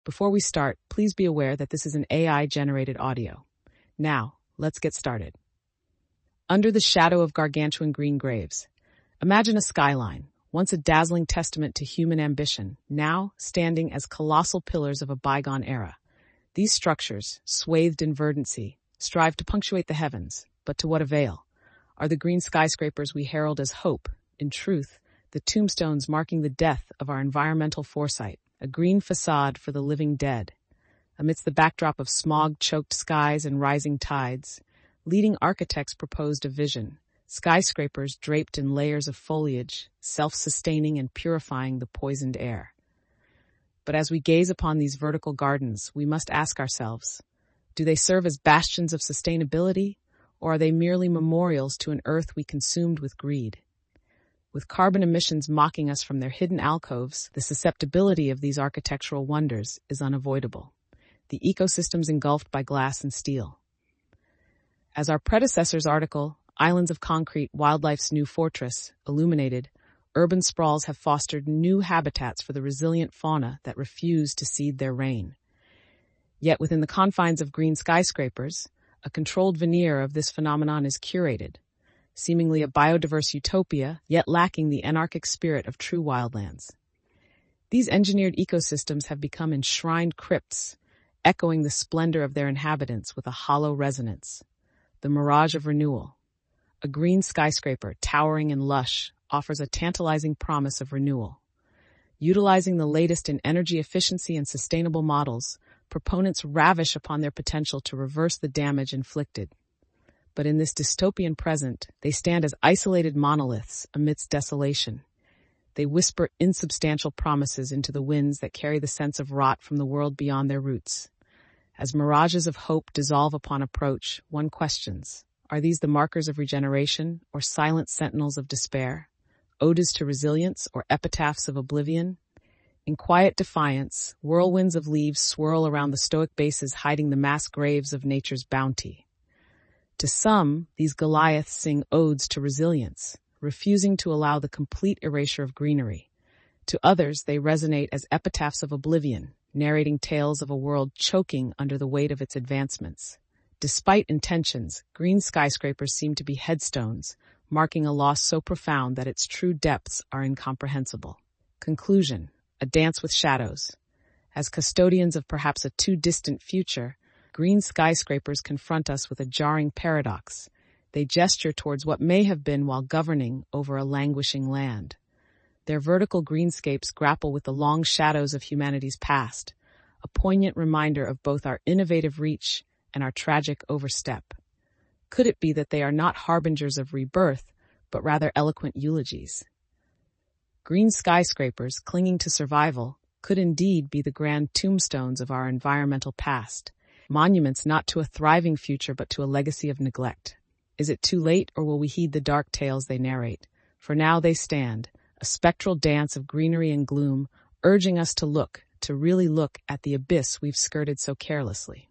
Before we start, please be aware that this is an AI-generated audio. Now, let's get started. Under the shadow of gargantuan green graves, imagine a skyline, once a dazzling testament to human ambition, now standing as colossal pillars of a bygone era. These structures, swathed in verdancy, strive to punctuate the heavens, but to what avail? Are the green skyscrapers we herald as hope, in truth, the tombstones marking the death of our environmental foresight, a green facade for the living dead? Amidst the backdrop of smog-choked skies and rising tides, leading architects proposed a vision, skyscrapers draped in layers of foliage, self-sustaining and purifying the poisoned air. But as we gaze upon these vertical gardens, we must ask ourselves, do they serve as bastions of sustainability, or are they merely memorials to an earth we consumed with greed? With carbon emissions mocking us from their hidden alcoves, the susceptibility of these architectural wonders is unavoidable. The ecosystems engulfed by glass and steel. As our predecessor's article, Islands of Concrete, Wildlife's New Fortress, illuminated, urban sprawls have fostered new habitats for the resilient fauna that refuse to cede their reign. Yet within the confines of green skyscrapers, a controlled veneer of this phenomenon is curated, seemingly a biodiverse utopia, yet lacking the anarchic spirit of true wildlands. These engineered ecosystems have become enshrined crypts, echoing the splendor of their inhabitants with a hollow resonance. The mirage of renewal. A green skyscraper, towering and lush, offers a tantalizing promise of renewal. Utilizing the latest in energy efficiency and sustainable models, proponents ravish upon their potential to reverse the damage inflicted. But in this dystopian present, they stand as isolated monoliths amidst desolation. They whisper insubstantial promises into the winds that carry the sense of rot from the world beyond their roots. As mirages of hope dissolve upon approach, one questions, are these the markers of regeneration or silent sentinels of despair? Odes to resilience or epitaphs of oblivion? In quiet defiance, whirlwinds of leaves swirl around the stoic bases hiding the mass graves of nature's bounty. To some, these Goliaths sing odes to resilience, refusing to allow the complete erasure of greenery. To others, they resonate as epitaphs of oblivion, narrating tales of a world choking under the weight of its advancements. Despite intentions, green skyscrapers seem to be headstones, marking a loss so profound that its true depths are incomprehensible. Conclusion: a dance with shadows. As custodians of perhaps a too distant future, green skyscrapers confront us with a jarring paradox. They gesture towards what may have been while governing over a languishing land. Their vertical greenscapes grapple with the long shadows of humanity's past, a poignant reminder of both our innovative reach and our tragic overstep. Could it be that they are not harbingers of rebirth, but rather eloquent eulogies? Green skyscrapers, clinging to survival, could indeed be the grand tombstones of our environmental past, monuments not to a thriving future but to a legacy of neglect. Is it too late, or will we heed the dark tales they narrate? For now they stand, a spectral dance of greenery and gloom, urging us to really look at the abyss we've skirted so carelessly.